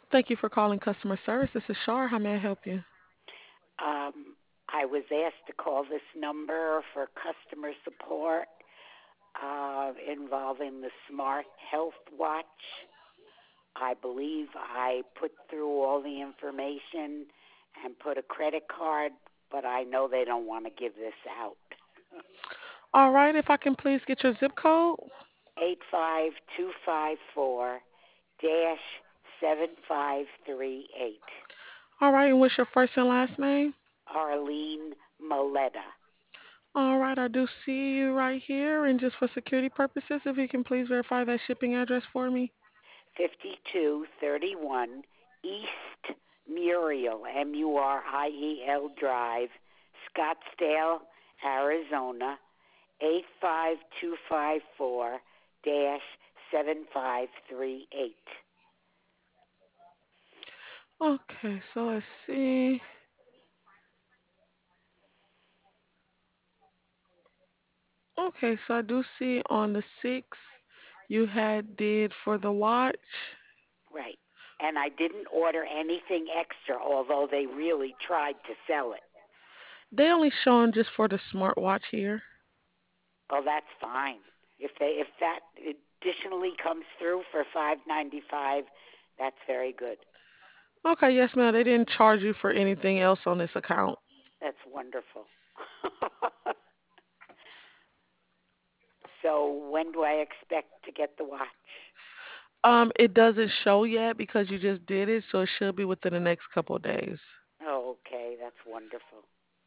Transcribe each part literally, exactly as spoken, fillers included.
Thank you for calling customer service. This is Shar. How may I help you? Um, I was asked to call this number for customer support uh, involving the Smart Health Watch. I believe I put through all the information and put a credit card, but I know they don't want to give this out. All right, if I can please get your zip code. eight five two five four dash seven five three eight. All right, and what's your first and last name? Arlene Moletta. All right, I do see you right here. And just for security purposes, if you can please verify that shipping address for me. fifty-two thirty-one East Muriel, M U R I E L Drive, Scottsdale, Arizona, eight five two five four dash seven five three eight. Okay, so let's see. Okay, so I do see on the sixth you had did for the watch. Right. And I didn't order anything extra, although they really tried to sell it. They only showing just for the smartwatch here. Oh, that's fine. If they if that additionally comes through for five ninety five, that's very good. Okay, yes, ma'am. They didn't charge you for anything else on this account. That's wonderful. So when do I expect to get the watch? Um, it doesn't show yet because you just did it, so it should be within the next couple of days. Oh, okay, that's wonderful.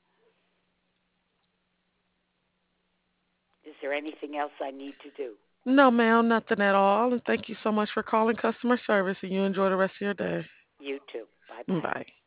Is there anything else I need to do? No, ma'am, nothing at all. And thank you so much for calling customer service, and you enjoy the rest of your day. You too. Bye bye. Bye.